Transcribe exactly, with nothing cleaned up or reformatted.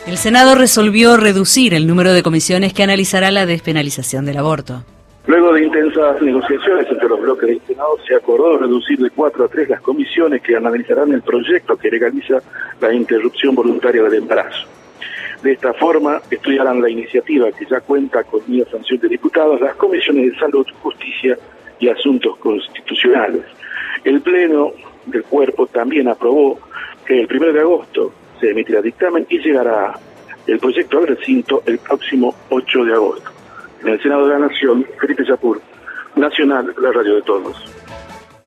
El Senado resolvió reducir el número de comisiones que analizará la despenalización del aborto. Luego de intensas negociaciones entre los bloques del Senado, se acordó reducir de cuatro a tres las comisiones que analizarán el proyecto que legaliza la interrupción voluntaria del embarazo. De esta forma, estudiarán la iniciativa que ya cuenta con una sanción de diputados, las comisiones de Salud, Justicia y Asuntos Constitucionales. El Pleno del Cuerpo también aprobó que el primero de agosto se emitirá dictamen y llegará el proyecto al recinto el próximo ocho de agosto. En el Senado de la Nación, Felipe Yapur, Nacional, la radio de todos.